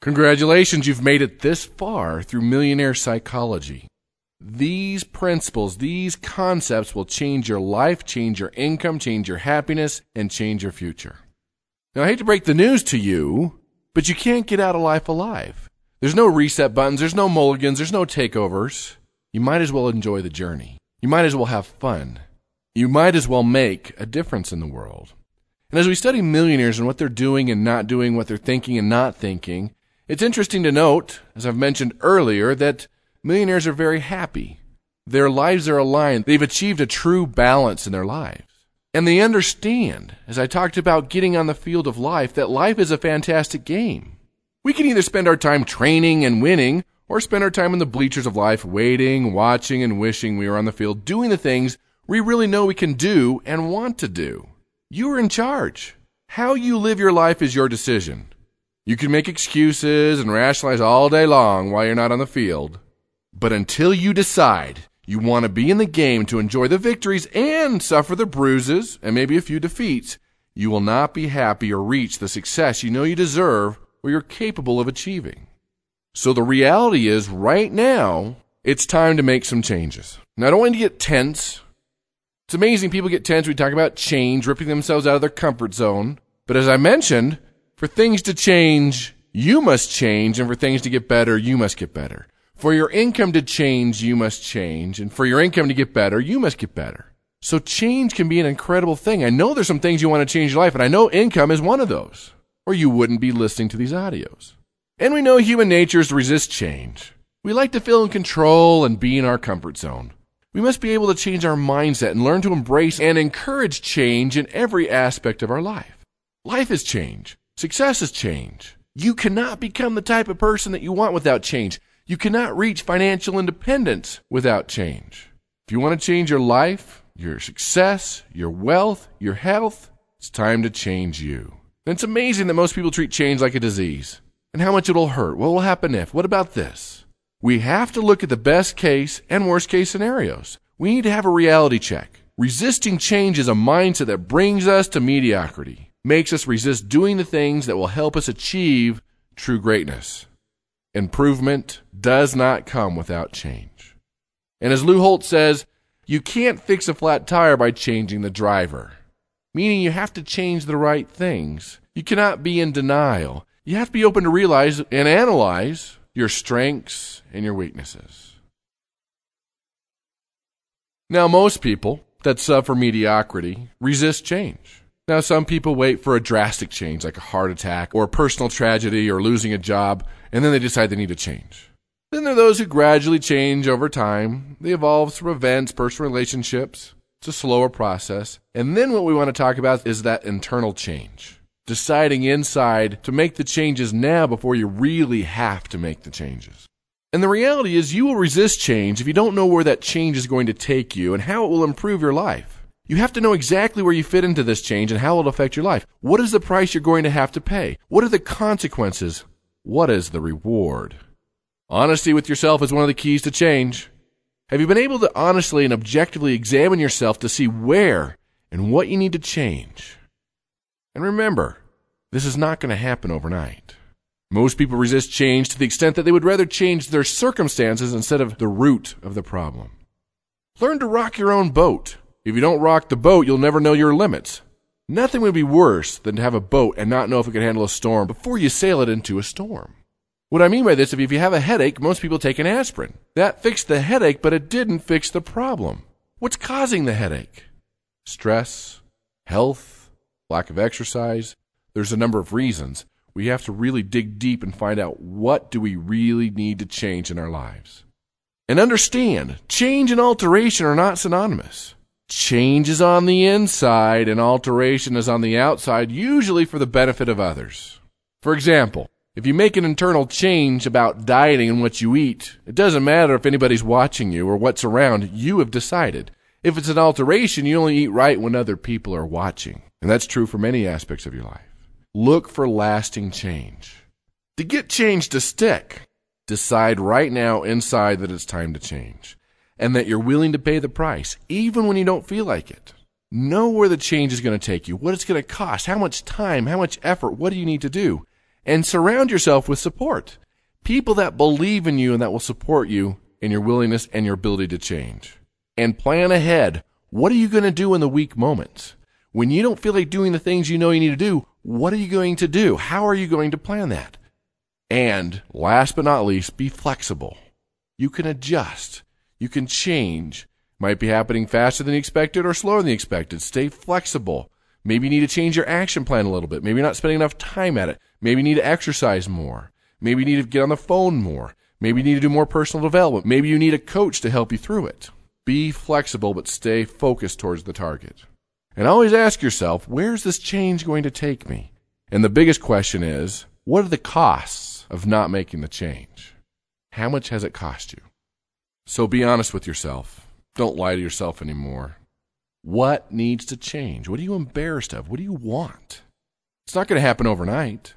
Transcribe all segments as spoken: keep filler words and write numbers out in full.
Congratulations, you've made it this far through Millionaire Psychology. These principles, these concepts will change your life, change your income, change your happiness, and change your future. Now, I hate to break the news to you, but you can't get out of life alive. There's no reset buttons, there's no mulligans, there's no takeovers. You might as well enjoy the journey. You might as well have fun. You might as well make a difference in the world. And as we study millionaires and what they're doing and not doing, what they're thinking and not thinking, it's interesting to note, as I've mentioned earlier, that millionaires are very happy. Their lives are aligned. They've achieved a true balance in their lives. And they understand, as I talked about getting on the field of life, that life is a fantastic game. We can either spend our time training and winning, or spend our time in the bleachers of life waiting, watching, and wishing we were on the field doing the things we really know we can do and want to do. You are in charge. How you live your life is your decision. You can make excuses and rationalize all day long while you're not on the field. But until you decide you want to be in the game to enjoy the victories and suffer the bruises and maybe a few defeats, you will not be happy or reach the success you know you deserve or you're capable of achieving. So the reality is, right now, it's time to make some changes. Now, I don't want you to get tense. It's amazing people get tense when we talk about change, ripping themselves out of their comfort zone. But as I mentioned, for things to change, you must change, and for things to get better, you must get better. For your income to change, you must change, and for your income to get better, you must get better. So change can be an incredible thing. I know there's some things you want to change in your life, and I know income is one of those, or you wouldn't be listening to these audios. And we know human nature is to resist change. We like to feel in control and be in our comfort zone. We must be able to change our mindset and learn to embrace and encourage change in every aspect of our life. Life is change. Success is change. You cannot become the type of person that you want without change. You cannot reach financial independence without change. If you want to change your life, your success, your wealth, your health, it's time to change you. And it's amazing that most people treat change like a disease. And how much it'll hurt. What will happen if? What about this? We have to look at the best case and worst case scenarios. We need to have a reality check. Resisting change is a mindset that brings us to mediocrity, makes us resist doing the things that will help us achieve true greatness. Improvement does not come without change. And as Lou Holt says, you can't fix a flat tire by changing the driver, meaning you have to change the right things. You cannot be in denial. You have to be open to realize and analyze your strengths and your weaknesses. Now, most people that suffer mediocrity resist change. Now, some people wait for a drastic change, like a heart attack or a personal tragedy or losing a job, and then they decide they need to change. Then there are those who gradually change over time. They evolve through events, personal relationships. It's a slower process. And then what we want to talk about is that internal change. Deciding inside to make the changes now before you really have to make the changes. And the reality is you will resist change if you don't know where that change is going to take you and how it will improve your life. You have to know exactly where you fit into this change and how it will affect your life. What is the price you're going to have to pay? What are the consequences? What is the reward? Honesty with yourself is one of the keys to change. Have you been able to honestly and objectively examine yourself to see where and what you need to change? And remember, this is not going to happen overnight. Most people resist change to the extent that they would rather change their circumstances instead of the root of the problem. Learn to rock your own boat. If you don't rock the boat, you'll never know your limits. Nothing would be worse than to have a boat and not know if it can handle a storm before you sail it into a storm. What I mean by this, if you have a headache, most people take an aspirin. That fixed the headache, but it didn't fix the problem. What's causing the headache? Stress, health, lack of exercise. There's a number of reasons. We have to really dig deep and find out what do we really need to change in our lives. And understand, change and alteration are not synonymous. Change is on the inside and alteration is on the outside, usually for the benefit of others. For example, if you make an internal change about dieting and what you eat, it doesn't matter if anybody's watching you or what's around, you have decided. If it's an alteration, you only eat right when other people are watching. And that's true for many aspects of your life. Look for lasting change. To get change to stick, decide right now inside that it's time to change and that you're willing to pay the price, even when you don't feel like it. Know where the change is going to take you, what it's going to cost, how much time, how much effort, what do you need to do, And surround yourself with support. People that believe in you and that will support you in your willingness and your ability to change. And plan ahead. What are you going to do in the weak moments? When you don't feel like doing the things you know you need to do, what are you going to do? How are you going to plan that? And last but not least, be flexible. You can adjust. You can change. Might be happening faster than you expected or slower than you expected. Stay flexible. Maybe you need to change your action plan a little bit. Maybe you're not spending enough time at it. Maybe you need to exercise more. Maybe you need to get on the phone more. Maybe you need to do more personal development. Maybe you need a coach to help you through it. Be flexible, but stay focused towards the target. And always ask yourself, where's this change going to take me? And the biggest question is, what are the costs of not making the change? How much has it cost you? So be honest with yourself. Don't lie to yourself anymore. What needs to change? What are you embarrassed of? What do you want? It's not going to happen overnight.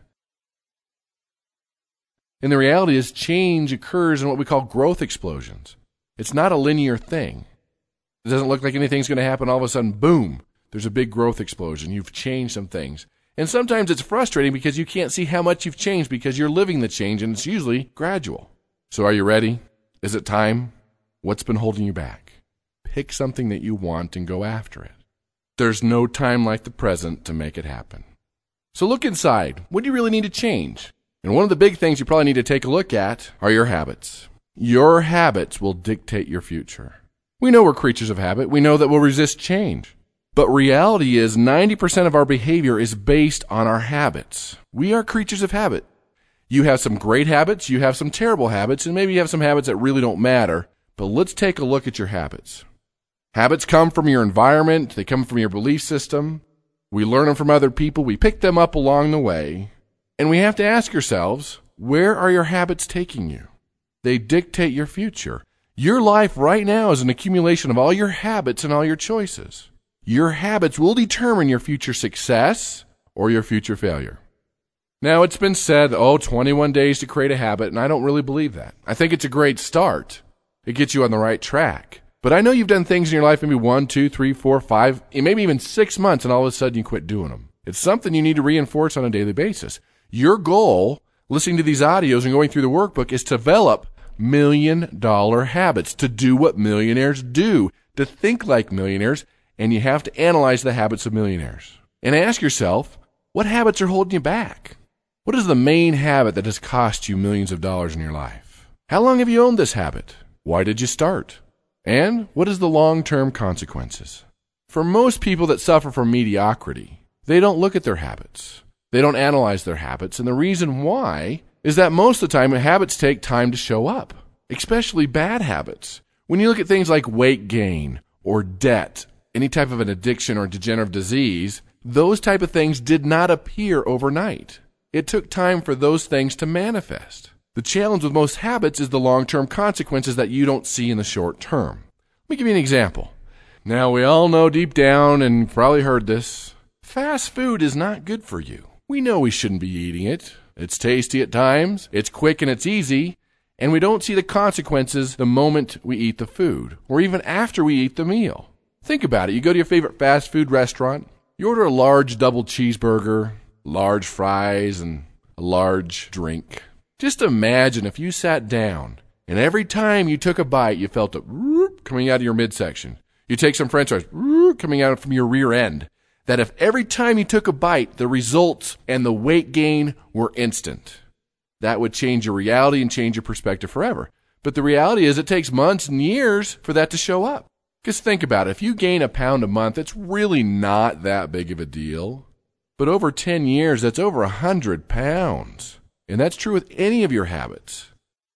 And the reality is change occurs in what we call growth explosions. It's not a linear thing. It doesn't look like anything's going to happen all of a sudden, boom, there's a big growth explosion. You've changed some things. And sometimes it's frustrating because you can't see how much you've changed because you're living the change, and it's usually gradual. So are you ready? Is it time? What's been holding you back? Pick something that you want and go after it. There's no time like the present to make it happen. So look inside. What do you really need to change? And one of the big things you probably need to take a look at are your habits. Your habits will dictate your future. We know we're creatures of habit. We know that we'll resist change. But reality is ninety percent of our behavior is based on our habits. We are creatures of habit. You have some great habits, you have some terrible habits, and maybe you have some habits that really don't matter. But let's take a look at your habits. Habits come from your environment. They come from your belief system. We learn them from other people. We pick them up along the way. And we have to ask ourselves, where are your habits taking you? They dictate your future. Your life right now is an accumulation of all your habits and all your choices. Your habits will determine your future success or your future failure. Now, it's been said, oh, twenty-one days to create a habit, and I don't really believe that. I think it's a great start. It gets you on the right track. But I know you've done things in your life maybe one, two, three, four, five, maybe even six months, and all of a sudden you quit doing them. It's something you need to reinforce on a daily basis. Your goal, listening to these audios and going through the workbook, is to develop million-dollar habits, to do what millionaires do, to think like millionaires, and you have to analyze the habits of millionaires. And ask yourself, what habits are holding you back? What is the main habit that has cost you millions of dollars in your life? How long have you owned this habit? Why did you start? And what is the long-term consequences? For most people that suffer from mediocrity, they don't look at their habits. They don't analyze their habits. And the reason why is that most of the time, habits take time to show up, especially bad habits. When you look at things like weight gain or debt, any type of an addiction or degenerative disease, those type of things did not appear overnight. It took time for those things to manifest. The challenge with most habits is the long-term consequences that you don't see in the short term. Let me give you an example. Now, we all know deep down, and you've probably heard this, fast food is not good for you. We know we shouldn't be eating it. It's tasty at times, it's quick and it's easy, and we don't see the consequences the moment we eat the food, or even after we eat the meal. Think about it. You go to your favorite fast food restaurant, you order a large double cheeseburger, large fries, and a large drink. Just imagine if you sat down, and every time you took a bite, you felt it coming out of your midsection. You take some french fries coming out from your rear end. That if every time you took a bite, the results and the weight gain were instant. That would change your reality and change your perspective forever. But the reality is it takes months and years for that to show up. Because think about it. If you gain a pound a month, it's really not that big of a deal. But over ten years, that's over one hundred pounds. And that's true with any of your habits.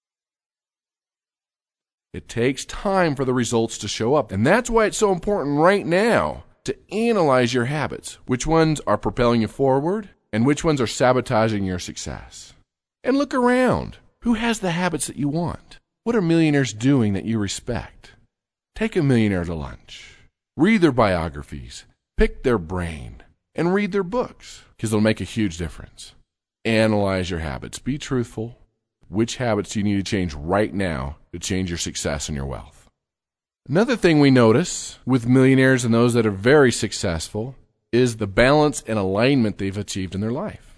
It takes time for the results to show up. And that's why it's so important right now to analyze your habits. Which ones are propelling you forward and which ones are sabotaging your success. And look around. Who has the habits that you want? What are millionaires doing that you respect? Take a millionaire to lunch. Read their biographies. Pick their brain. And read their books, because it'll make a huge difference. Analyze your habits. Be truthful. Which habits do you need to change right now to change your success and your wealth? Another thing we notice with millionaires and those that are very successful is the balance and alignment they've achieved in their life.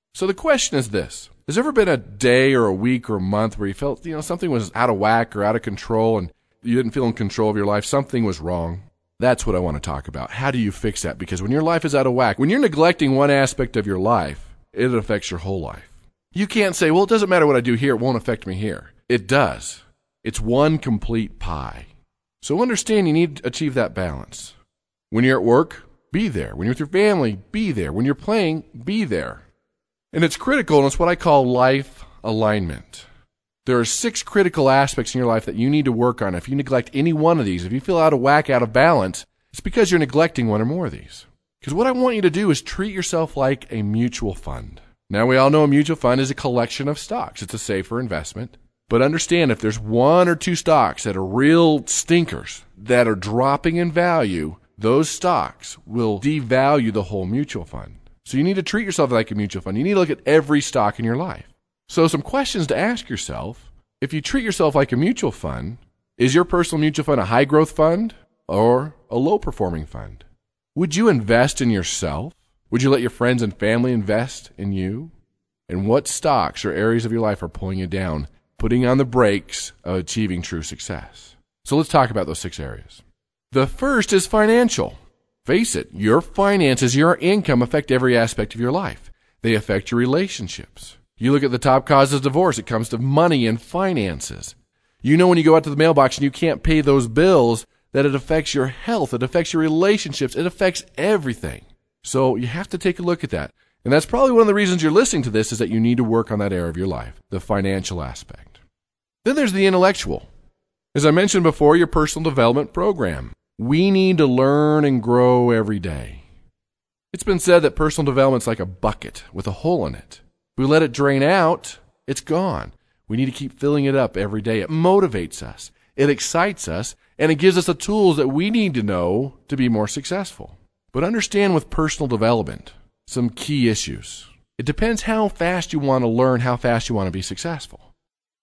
So the question is this. Has there ever been a day or a week or a month where you felt, you know, something was out of whack or out of control and you didn't feel in control of your life? Something was wrong. That's what I want to talk about. How do you fix that? Because when your life is out of whack, when you're neglecting one aspect of your life, it affects your whole life. You can't say, well, it doesn't matter what I do here. It won't affect me here. It does. It's one complete pie. So understand you need to achieve that balance. When you're at work, be there. When you're with your family, be there. When you're playing, be there. And it's critical, and it's what I call life alignment. There are six critical aspects in your life that you need to work on. If you neglect any one of these, if you feel out of whack, out of balance, it's because you're neglecting one or more of these. Because what I want you to do is treat yourself like a mutual fund. Now, we all know a mutual fund is a collection of stocks. It's a safer investment. But understand, if there's one or two stocks that are real stinkers, that are dropping in value, those stocks will devalue the whole mutual fund. So you need to treat yourself like a mutual fund. You need to look at every stock in your life. So some questions to ask yourself. If you treat yourself like a mutual fund, is your personal mutual fund a high-growth fund or a low-performing fund? Would you invest in yourself? Would you let your friends and family invest in you? And what stocks or areas of your life are pulling you down, putting on the brakes of achieving true success? So let's talk about those six areas. The first is financial. Face it, your finances, your income affect every aspect of your life. They affect your relationships. You look at the top causes of divorce, it comes to money and finances. You know when you go out to the mailbox and you can't pay those bills, that it affects your health, it affects your relationships, it affects everything. So you have to take a look at that. And that's probably one of the reasons you're listening to this, is that you need to work on that area of your life, the financial aspect. Then there's the intellectual. As I mentioned before, your personal development program. We need to learn and grow every day. It's been said that personal development's like a bucket with a hole in it. If we let it drain out, it's gone. We need to keep filling it up every day. It motivates us, it excites us, and it gives us the tools that we need to know to be more successful. But understand with personal development some key issues. It depends how fast you want to learn, how fast you want to be successful.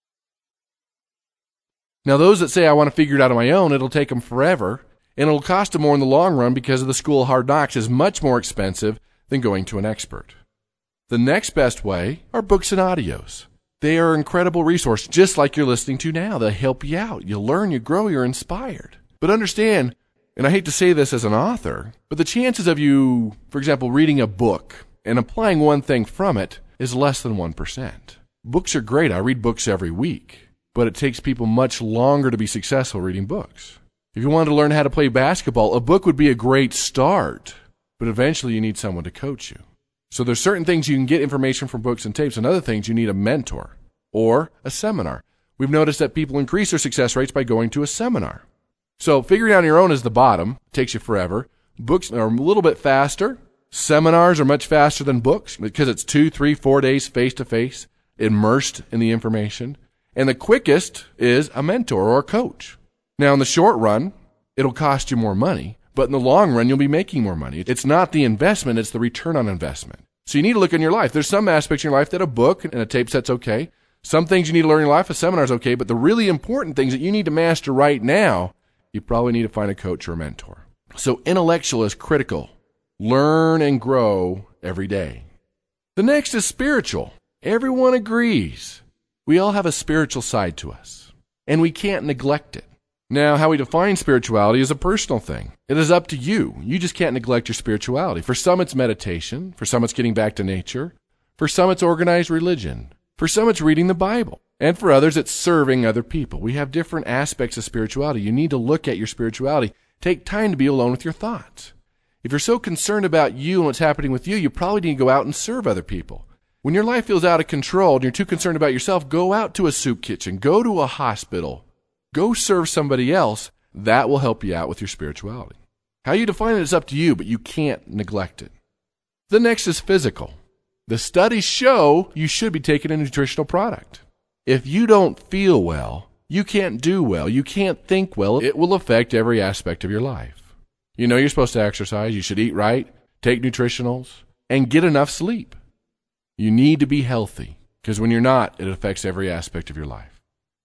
Now, those that say, I want to figure it out on my own, it'll take them forever, and it'll cost them more in the long run because of the school of hard knocks is much more expensive than going to an expert. The next best way are books and audios. They are an incredible resource, just like you're listening to now. They help you out. You learn, you grow, you're inspired. But understand, and I hate to say this as an author, but the chances of you, for example, reading a book and applying one thing from it is less than one percent. Books are great. I read books every week, but it takes people much longer to be successful reading books. If you wanted to learn how to play basketball, a book would be a great start, but eventually you need someone to coach you. So there's certain things you can get information from books and tapes, and other things you need a mentor or a seminar. We've noticed that people increase their success rates by going to a seminar. So figuring out on your own is the bottom. It takes you forever. Books are a little bit faster. Seminars are much faster than books because it's two, three, four days face-to-face, immersed in the information. And the quickest is a mentor or a coach. Now, in the short run, it'll cost you more money, but in the long run, you'll be making more money. It's not the investment, it's the return on investment. So you need to look in your life. There's some aspects in your life that a book and a tape set's okay. Some things you need to learn in your life, a seminar's okay, but the really important things that you need to master right now, you probably need to find a coach or a mentor. So intellectual is critical. Learn and grow every day. The next is spiritual. Everyone agrees. We all have a spiritual side to us, and we can't neglect it. Now, how we define spirituality is a personal thing. It is up to you. You just can't neglect your spirituality. For some, it's meditation. For some, it's getting back to nature. For some, it's organized religion. For some, it's reading the Bible. And for others, it's serving other people. We have different aspects of spirituality. You need to look at your spirituality. Take time to be alone with your thoughts. If you're so concerned about you and what's happening with you, you probably need to go out and serve other people. When your life feels out of control and you're too concerned about yourself, go out to a soup kitchen. Go to a hospital. Go serve somebody else. That will help you out with your spirituality. How you define it is up to you, but you can't neglect it. The next is physical. The studies show you should be taking a nutritional product. If you don't feel well, you can't do well, you can't think well, it will affect every aspect of your life. You know you're supposed to exercise, you should eat right, take nutritionals, and get enough sleep. You need to be healthy, because when you're not, it affects every aspect of your life.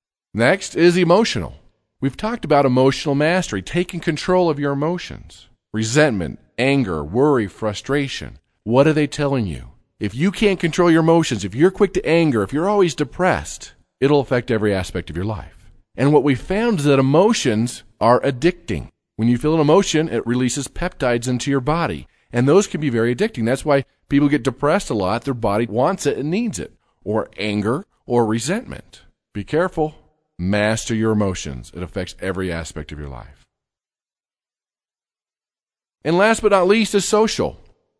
Next is emotional. We've talked about emotional mastery, taking control of your emotions. Resentment, anger, worry, frustration. What are they telling you? If you can't control your emotions, if you're quick to anger, if you're always depressed, it'll affect every aspect of your life. And what we found is that emotions are addicting. When you feel an emotion, it releases peptides into your body. And those can be very addicting. That's why people get depressed a lot. Their body wants it and needs it. Or anger or resentment. Be careful. Master your emotions. It affects every aspect of your life. And last but not least is social.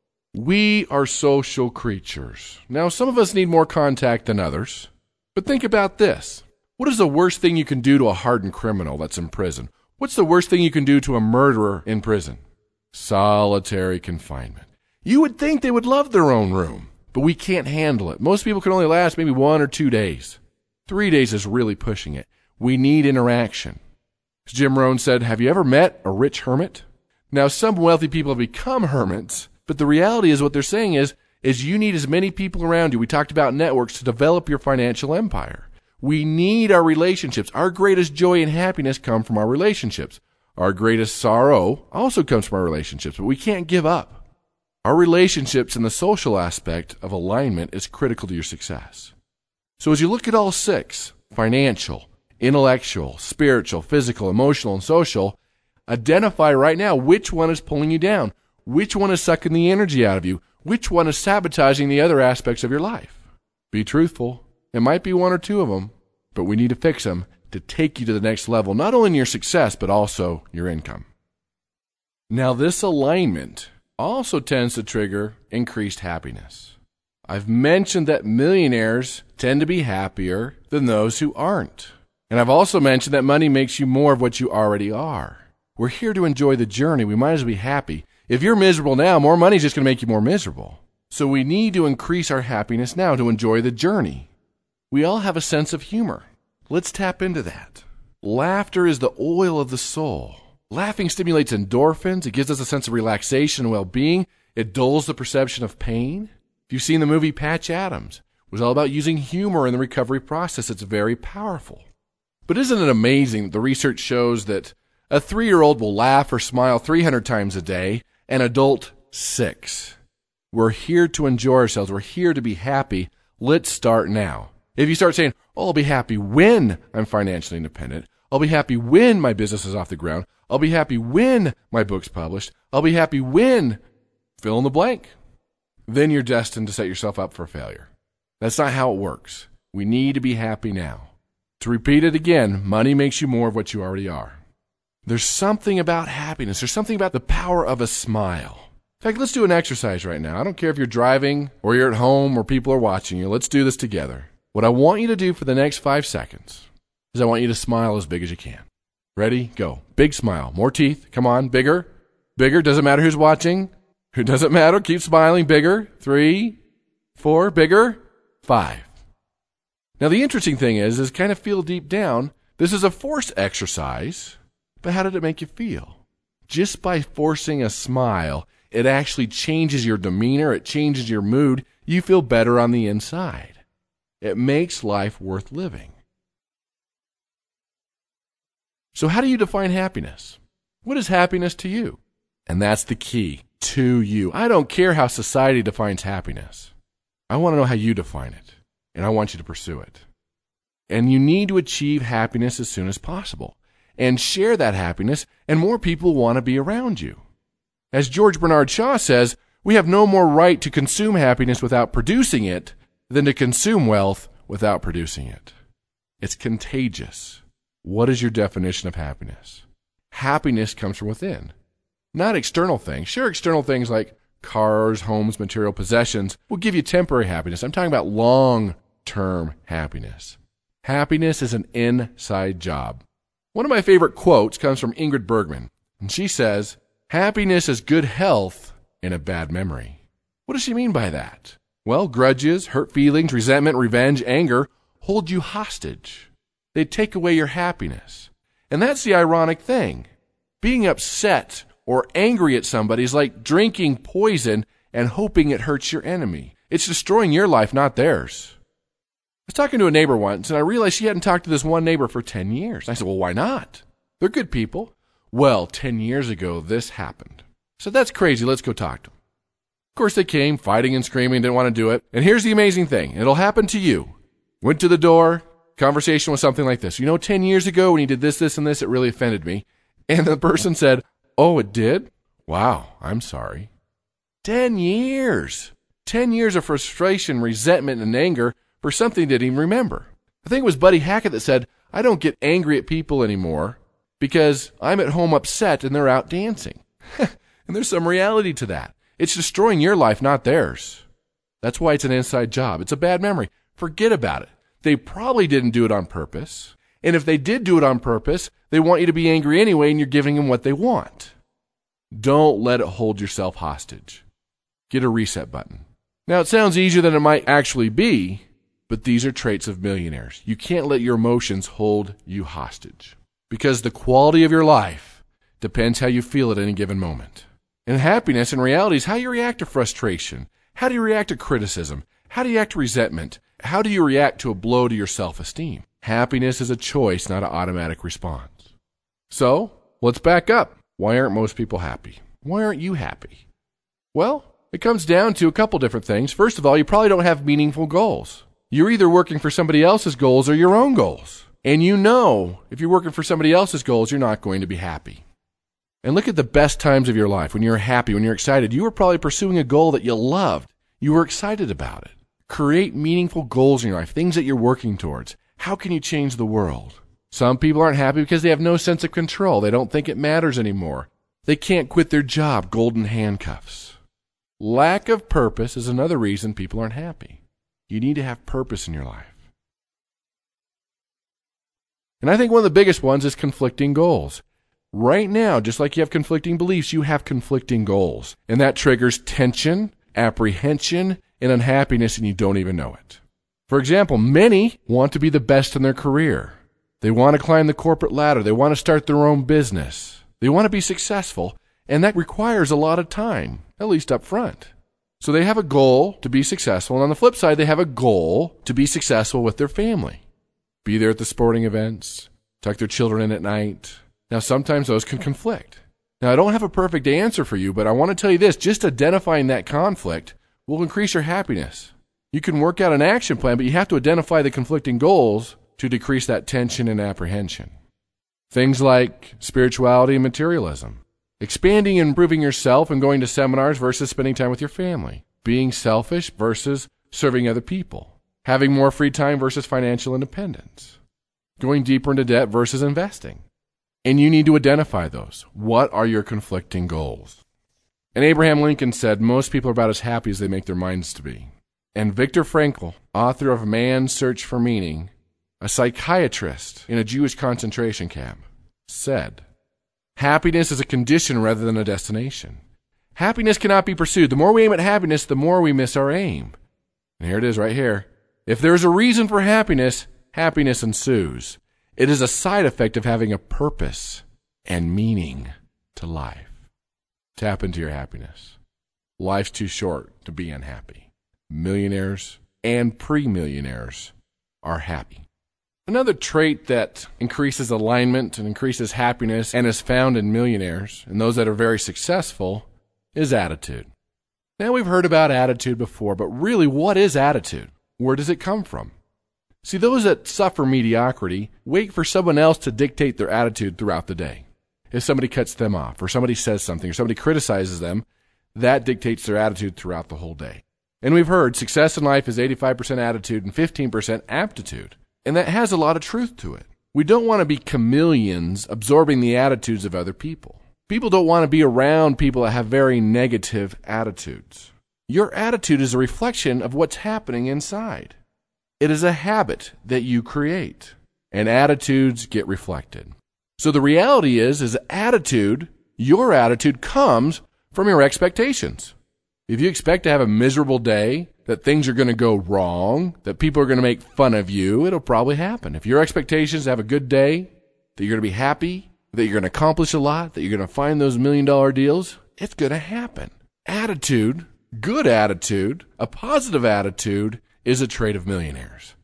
We are social creatures. Now, some of us need more contact than others. But think about this. What is the worst thing you can do to a hardened criminal that's in prison? What's the worst thing you can do to a murderer in prison? Solitary confinement. You would think they would love their own room, but we can't handle it. Most people can only last maybe one or two days. Three days is really pushing it. We need interaction. As Jim Rohn said, have you ever met a rich hermit? Now, some wealthy people have become hermits, but the reality is what they're saying is, is you need as many people around you. We talked about networks to develop your financial empire. We need our relationships. Our greatest joy and happiness come from our relationships. Our greatest sorrow also comes from our relationships, but we can't give up. Our relationships and the social aspect of alignment is critical to your success. So as you look at all six, financial, intellectual, spiritual, physical, emotional, and social, identify right now which one is pulling you down, which one is sucking the energy out of you, which one is sabotaging the other aspects of your life. Be truthful. It might be one or two of them, but we need to fix them to take you to the next level, not only in your success, but also your income. Now, this alignment also tends to trigger increased happiness. I've mentioned that millionaires tend to be happier than those who aren't. And I've also mentioned that money makes you more of what you already are. We're here to enjoy the journey. We might as well be happy. If you're miserable now, more money is just going to make you more miserable. So we need to increase our happiness now to enjoy the journey. We all have a sense of humor. Let's tap into that. Laughter is the oil of the soul. Laughing stimulates endorphins. It gives us a sense of relaxation and well-being. It dulls the perception of pain. If you've seen the movie Patch Adams, it was all about using humor in the recovery process. It's very powerful. But isn't it amazing that the research shows that a three-year-old will laugh or smile three hundred times a day, an adult six? We're here to enjoy ourselves. We're here to be happy. Let's start now. If you start saying, oh, I'll be happy when I'm financially independent. I'll be happy when my business is off the ground. I'll be happy when my book's published. I'll be happy when, fill in the blank. Then you're destined to set yourself up for failure. That's not how it works. We need to be happy now. To repeat it again, money makes you more of what you already are. There's something about happiness. There's something about the power of a smile. In fact, let's do an exercise right now. I don't care if you're driving or you're at home or people are watching you. Let's do this together. What I want you to do for the next five seconds is I want you to smile as big as you can. Ready? Go. Big smile. More teeth. Come on. Bigger. Bigger. Doesn't matter who's watching. Who doesn't matter. Keep smiling. Bigger. Three, four, bigger, five. Now, the interesting thing is, is kind of feel deep down, this is a forced exercise, but how did it make you feel? Just by forcing a smile, it actually changes your demeanor. It changes your mood. You feel better on the inside. It makes life worth living. So how do you define happiness? What is happiness to you? And that's the key, to you. I don't care how society defines happiness. I want to know how you define it, and I want you to pursue it. And you need to achieve happiness as soon as possible and share that happiness, and more people want to be around you. As George Bernard Shaw says, we have no more right to consume happiness without producing it than to consume wealth without producing it. It's contagious. What is your definition of happiness? Happiness comes from within, not external things. Sure, external things like cars, homes, material possessions will give you temporary happiness. I'm talking about long-term happiness. Happiness is an inside job. One of my favorite quotes comes from Ingrid Bergman, and she says, happiness is good health in a bad memory. What does she mean by that? Well, grudges, hurt feelings, resentment, revenge, anger hold you hostage. They take away your happiness. And that's the ironic thing. Being upset or angry at somebody is like drinking poison and hoping it hurts your enemy. It's destroying your life, not theirs. I was talking to a neighbor once, and I realized she hadn't talked to this one neighbor for ten years. I said, well, why not? They're good people. Well, ten years ago, this happened. So that's crazy. Let's go talk to them. Of course, they came fighting and screaming, didn't want to do it. And here's the amazing thing. It'll happen to you. Went to the door, conversation was something like this. You know, ten years ago when you did this, this, and this, it really offended me. And the person said, oh, it did? Wow, I'm sorry. Ten years. Ten years of frustration, resentment, and anger for something they didn't even remember. I think it was Buddy Hackett that said, I don't get angry at people anymore because I'm at home upset and they're out dancing. And there's some reality to that. It's destroying your life, not theirs. That's why it's an inside job. It's a bad memory. Forget about it. They probably didn't do it on purpose. And if they did do it on purpose, they want you to be angry anyway, and you're giving them what they want. Don't let it hold yourself hostage. Get a reset button. Now, it sounds easier than it might actually be, but these are traits of millionaires. You can't let your emotions hold you hostage because the quality of your life depends how you feel at any given moment. And happiness in reality is how you react to frustration. How do you react to criticism? How do you react to resentment? How do you react to a blow to your self-esteem? Happiness is a choice, not an automatic response. So, let's back up. Why aren't most people happy? Why aren't you happy? Well, it comes down to a couple different things. First of all, you probably don't have meaningful goals. You're either working for somebody else's goals or your own goals. And you know, if you're working for somebody else's goals, you're not going to be happy. And look at the best times of your life. When you're happy, when you're excited, you were probably pursuing a goal that you loved. You were excited about it. Create meaningful goals in your life, things that you're working towards. How can you change the world? Some people aren't happy because they have no sense of control. They don't think it matters anymore. They can't quit their job, golden handcuffs. Lack of purpose is another reason people aren't happy. You need to have purpose in your life. And I think one of the biggest ones is conflicting goals. Right now, just like you have conflicting beliefs, you have conflicting goals. And that triggers tension, apprehension, and unhappiness, and you don't even know it. For example, many want to be the best in their career. They want to climb the corporate ladder. They want to start their own business. They want to be successful, and that requires a lot of time, at least up front. So they have a goal to be successful, and on the flip side, they have a goal to be successful with their family. Be there at the sporting events, tuck their children in at night. Now, sometimes those can conflict. Now, I don't have a perfect answer for you, but I want to tell you this. Just identifying that conflict will increase your happiness. You can work out an action plan, but you have to identify the conflicting goals to decrease that tension and apprehension. Things like spirituality and materialism. Expanding and improving yourself and going to seminars versus spending time with your family. Being selfish versus serving other people. Having more free time versus financial independence. Going deeper into debt versus investing. And you need to identify those. What are your conflicting goals? And Abraham Lincoln said, most people are about as happy as they make their minds to be. And Viktor Frankl, author of Man's Search for Meaning, a psychiatrist in a Jewish concentration camp, said, happiness is a condition rather than a destination. Happiness cannot be pursued. The more we aim at happiness, the more we miss our aim. And here it is right here. If there is a reason for happiness, happiness ensues. It is a side effect of having a purpose and meaning to life. Tap into your happiness. Life's too short to be unhappy. Millionaires and pre-millionaires are happy. Another trait that increases alignment and increases happiness and is found in millionaires and those that are very successful is attitude. Now, we've heard about attitude before, but really, what is attitude? Where does it come from? See, those that suffer mediocrity wait for someone else to dictate their attitude throughout the day. If somebody cuts them off, or somebody says something, or somebody criticizes them, that dictates their attitude throughout the whole day. And we've heard success in life is eighty-five percent attitude and fifteen percent aptitude. And that has a lot of truth to it. We don't want to be chameleons absorbing the attitudes of other people. People don't want to be around people that have very negative attitudes. Your attitude is a reflection of what's happening inside. It is a habit that you create, and attitudes get reflected. So the reality is, is attitude, your attitude comes from your expectations. If you expect to have a miserable day, that things are going to go wrong, that people are going to make fun of you, it'll probably happen. If your expectations to have a good day, that you're going to be happy, that you're going to accomplish a lot, that you're going to find those million dollar deals, it's going to happen. Attitude, good attitude, a positive attitude, is a trait of millionaires.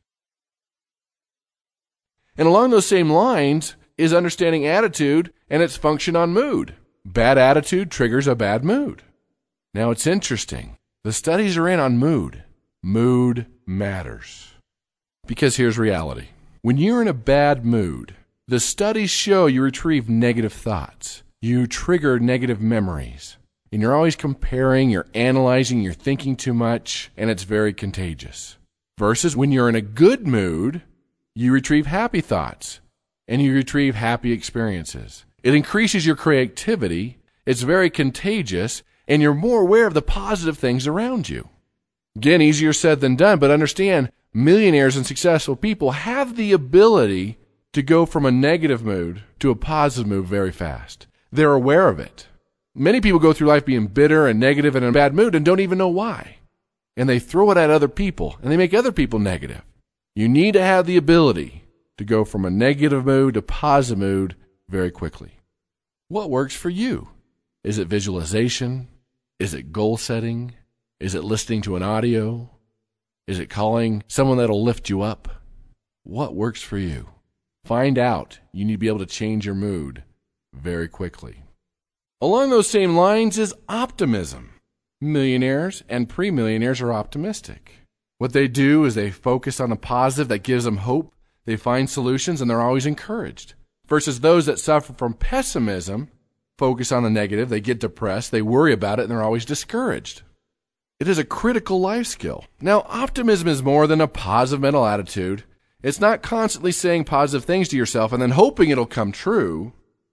And along those same lines is understanding attitude and its function on mood. Bad attitude triggers a bad mood. Now, it's interesting. The studies are in on mood. Mood matters. Because here's reality. When you're in a bad mood, the studies show you retrieve negative thoughts. You trigger negative memories. And you're always comparing, you're analyzing, you're thinking too much, and it's very contagious. Versus when you're in a good mood, you retrieve happy thoughts, and you retrieve happy experiences. It increases your creativity, it's very contagious, and you're more aware of the positive things around you. Again, easier said than done, but understand, millionaires and successful people have the ability to go from a negative mood to a positive mood very fast. They're aware of it. Many people go through life being bitter and negative and in a bad mood and don't even know why. And they throw it at other people, and they make other people negative. You need to have the ability to go from a negative mood to positive mood very quickly. What works for you? Is it visualization? Is it goal setting? Is it listening to an audio? Is it calling someone that'll lift you up? What works for you? Find out. You need to be able to change your mood very quickly. Along those same lines is optimism. Millionaires and pre-millionaires are optimistic. What they do is they focus on a positive that gives them hope. They find solutions and they're always encouraged. Versus those that suffer from pessimism, focus on the negative, they get depressed, they worry about it, and they're always discouraged. It is a critical life skill. Now, optimism is more than a positive mental attitude. It's not constantly saying positive things to yourself and then hoping it'll come true.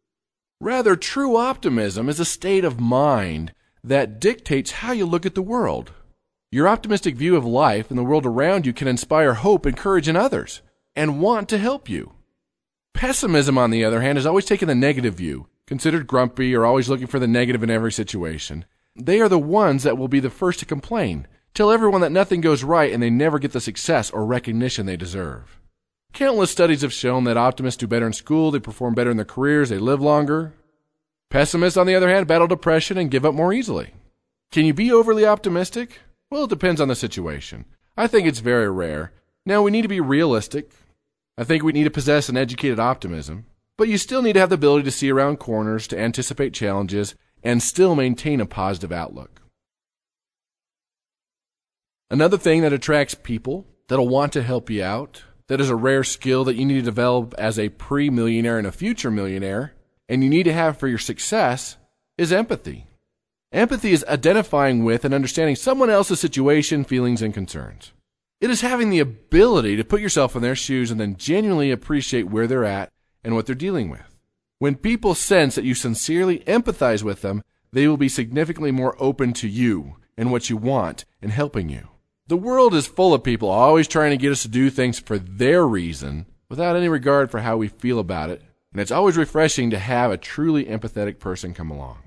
Rather, true optimism is a state of mind that dictates how you look at the world. Your optimistic view of life and the world around you can inspire hope and courage in others and want to help you. Pessimism, on the other hand, is always taking the negative view, considered grumpy or always looking for the negative in every situation. They are the ones that will be the first to complain, tell everyone that nothing goes right and they never get the success or recognition they deserve. Countless studies have shown that optimists do better in school, they perform better in their careers, they live longer. Pessimists, on the other hand, battle depression and give up more easily. Can you be overly optimistic? Well, it depends on the situation. I think it's very rare. Now, we need to be realistic. I think we need to possess an educated optimism, but you still need to have the ability to see around corners, to anticipate challenges, and still maintain a positive outlook. Another thing that attracts people that'll want to help you out, that is a rare skill that you need to develop as a pre-millionaire and a future millionaire, and you need to have for your success, is empathy. Empathy is identifying with and understanding someone else's situation, feelings, and concerns. It is having the ability to put yourself in their shoes and then genuinely appreciate where they're at and what they're dealing with. When people sense that you sincerely empathize with them, they will be significantly more open to you and what you want and helping you. The world is full of people always trying to get us to do things for their reason without any regard for how we feel about it. And it's always refreshing to have a truly empathetic person come along.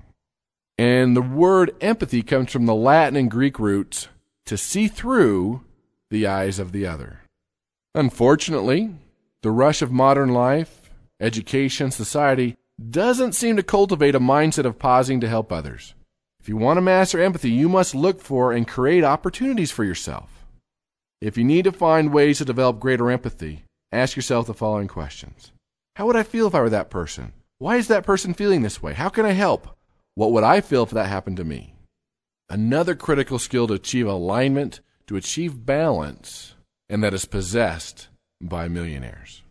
And the word empathy comes from the Latin and Greek roots to see through the eyes of the other. Unfortunately, the rush of modern life, education, society doesn't seem to cultivate a mindset of pausing to help others. If you want to master empathy, you must look for and create opportunities for yourself. If you need to find ways to develop greater empathy, ask yourself the following questions. How would I feel if I were that person? Why is that person feeling this way? How can I help? What would I feel if that happened to me? Another critical skill to achieve alignment, to achieve balance, and that is possessed by millionaires.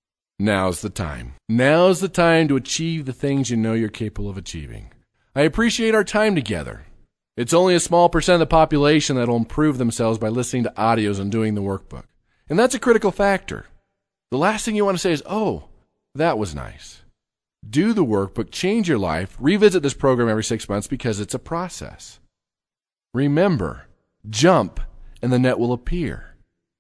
Now's the time. Now's the time to achieve the things you know you're capable of achieving. I appreciate our time together. It's only a small percent of the population that will improve themselves by listening to audios and doing the workbook. And that's a critical factor. The last thing you want to say is, oh, that was nice. Do the workbook, change your life, revisit this program every six months because it's a process. Remember, jump and the net will appear.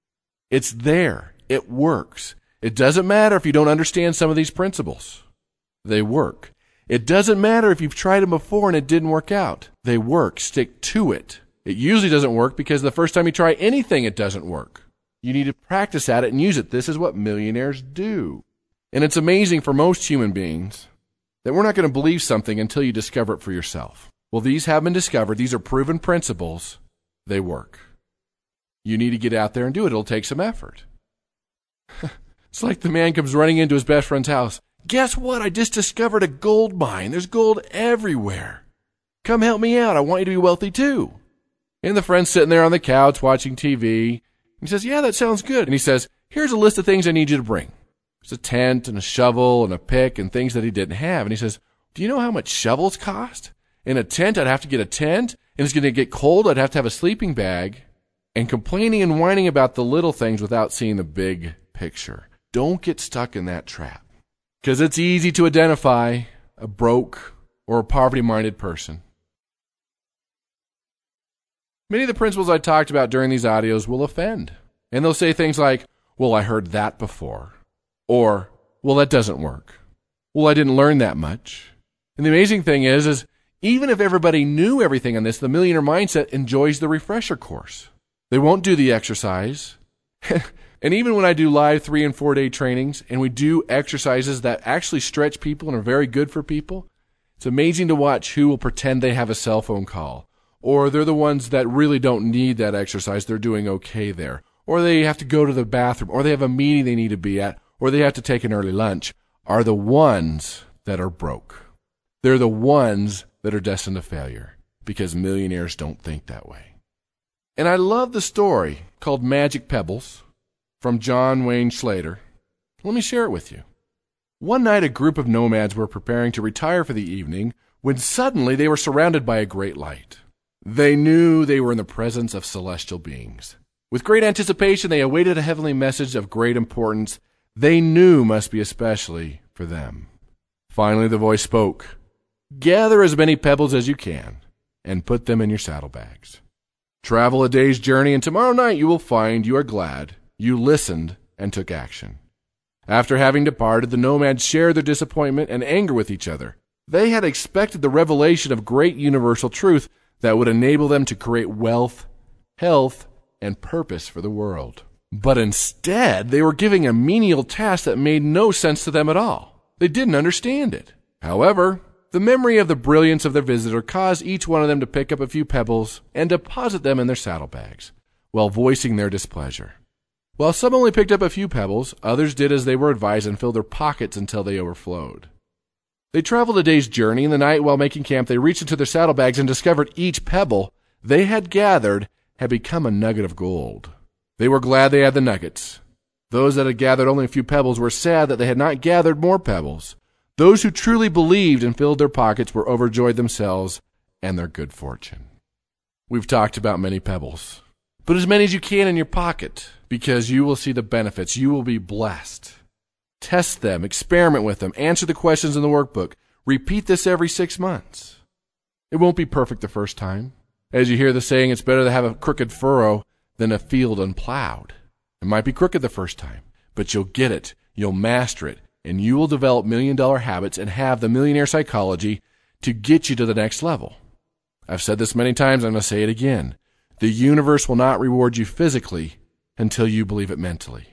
It's there. It works. It doesn't matter if you don't understand some of these principles. They work. It doesn't matter if you've tried them before and it didn't work out. They work. Stick to it. It usually doesn't work because the first time you try anything, it doesn't work. You need to practice at it and use it. This is what millionaires do. And it's amazing for most human beings that we're not going to believe something until you discover it for yourself. Well, these have been discovered. These are proven principles. They work. You need to get out there and do it. It'll take some effort. It's like the man comes running into his best friend's house. Guess what? I just discovered a gold mine. There's gold everywhere. Come help me out. I want you to be wealthy too. And the friend's sitting there on the couch watching T V. He says, yeah, that sounds good. And he says, here's a list of things I need you to bring. There's a tent and a shovel and a pick and things that he didn't have. And he says, do you know how much shovels cost? In a tent, I'd have to get a tent. And it's going to get cold. I'd have to have a sleeping bag. And complaining and whining about the little things without seeing the big picture. Don't get stuck in that trap. Because it's easy to identify a broke or a poverty-minded person. Many of the principles I talked about during these audios will offend. And they'll say things like, well, I heard that before. Or, well, that doesn't work. Well, I didn't learn that much. And the amazing thing is, is even if everybody knew everything on this, the Millionaire Mindset enjoys the refresher course. They won't do the exercise. And even when I do live three and four day trainings and we do exercises that actually stretch people and are very good for people, it's amazing to watch who will pretend they have a cell phone call. Or they're the ones that really don't need that exercise. They're doing okay there. Or they have to go to the bathroom. Or they have a meeting they need to be at. Or they have to take an early lunch. Are the ones that are broke. They're the ones that are destined to failure. Because millionaires don't think that way. And I love the story called Magic Pebbles from John Wayne Slater. Let me share it with you. One night a group of nomads were preparing to retire for the evening when suddenly they were surrounded by a great light. They knew they were in the presence of celestial beings. With great anticipation, they awaited a heavenly message of great importance they knew must be especially for them. Finally, the voice spoke. Gather as many pebbles as you can and put them in your saddlebags. Travel a day's journey, and tomorrow night you will find you are glad you listened and took action. After having departed, the nomads shared their disappointment and anger with each other. They had expected the revelation of great universal truth that would enable them to create wealth, health, and purpose for the world. But instead, they were giving a menial task that made no sense to them at all. They didn't understand it. However, the memory of the brilliance of their visitor caused each one of them to pick up a few pebbles and deposit them in their saddlebags, while voicing their displeasure. While some only picked up a few pebbles, others did as they were advised and filled their pockets until they overflowed. They traveled a day's journey. In the night, while making camp, they reached into their saddlebags and discovered each pebble they had gathered had become a nugget of gold. They were glad they had the nuggets. Those that had gathered only a few pebbles were sad that they had not gathered more pebbles. Those who truly believed and filled their pockets were overjoyed themselves and their good fortune. We've talked about many pebbles. Put as many as you can in your pocket, because you will see the benefits. You will be blessed. Test them, experiment with them, answer the questions in the workbook. Repeat this every six months. It won't be perfect the first time. As you hear the saying, it's better to have a crooked furrow than a field unplowed. It might be crooked the first time, but you'll get it, you'll master it, and you will develop million-dollar habits and have the millionaire psychology to get you to the next level. I've said this many times, I'm going to say it again. The universe will not reward you physically until you believe it mentally.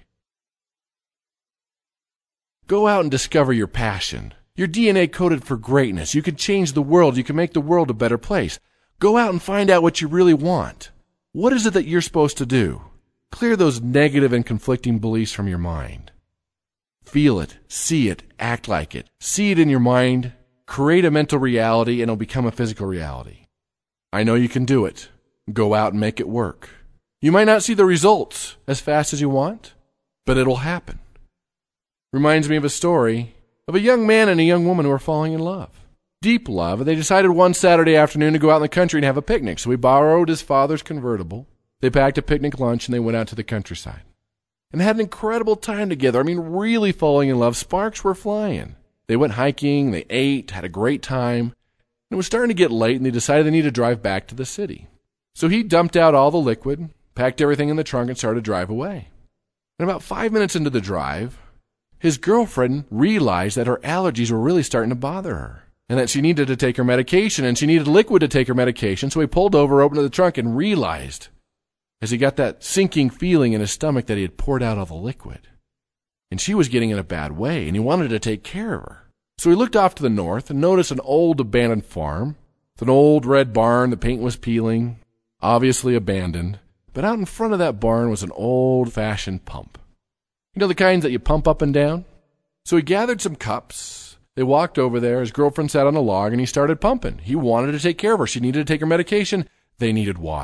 Go out and discover your passion. Your D N A coded for greatness. You can change the world. You can make the world a better place. Go out and find out what you really want. What is it that you're supposed to do? Clear those negative and conflicting beliefs from your mind. Feel it, see it, act like it. See it in your mind, create a mental reality, and it'll become a physical reality. I know you can do it. Go out and make it work. You might not see the results as fast as you want, but it'll happen. Reminds me of a story of a young man and a young woman who were falling in love. Deep love, and they decided one Saturday afternoon to go out in the country and have a picnic. So he borrowed his father's convertible. They packed a picnic lunch and they went out to the countryside. And had an incredible time together. I mean, really falling in love. Sparks were flying. They went hiking, they ate, had a great time. And it was starting to get late and they decided they needed to drive back to the city. So he dumped out all the liquid, packed everything in the trunk and started to drive away. And about five minutes into the drive, his girlfriend realized that her allergies were really starting to bother her. And that she needed to take her medication, and she needed liquid to take her medication. So he pulled over, opened the trunk, and realized, as he got that sinking feeling in his stomach, that he had poured out all the liquid. And she was getting in a bad way, and he wanted to take care of her. So he looked off to the north and noticed an old abandoned farm with an old red barn. The paint was peeling, obviously abandoned. But out in front of that barn was an old-fashioned pump. You know the kinds that you pump up and down? So he gathered some cups. They walked over there. His girlfriend sat on a log, and he started pumping. He wanted to take care of her. She needed to take her medication. They needed water.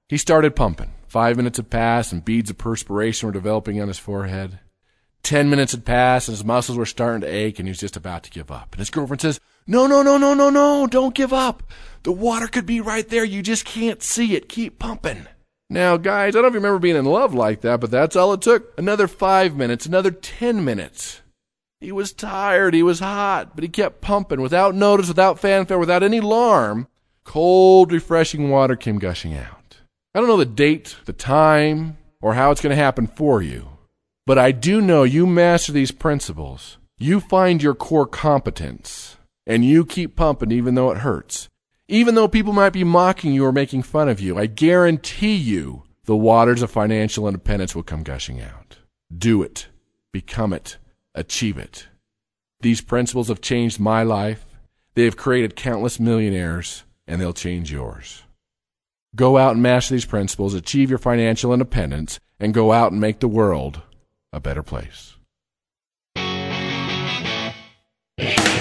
He started pumping. Five minutes had passed and beads of perspiration were developing on his forehead. Ten minutes had passed and his muscles were starting to ache and he was just about to give up. And his girlfriend says, no, no, no, no, no, no, don't give up. The water could be right there. You just can't see it. Keep pumping. Now, guys, I don't know if you remember being in love like that, but that's all it took. Another five minutes, another ten minutes. He was tired, he was hot, but he kept pumping without notice, without fanfare, without any alarm. Cold, refreshing water came gushing out. I don't know the date, the time, or how it's going to happen for you, but I do know you master these principles. You find your core competence, and you keep pumping even though it hurts. Even though people might be mocking you or making fun of you, I guarantee you the waters of financial independence will come gushing out. Do it. Become it. Achieve it. These principles have changed my life. They have created countless millionaires, and they'll change yours. Go out and master these principles, achieve your financial independence, and go out and make the world a better place.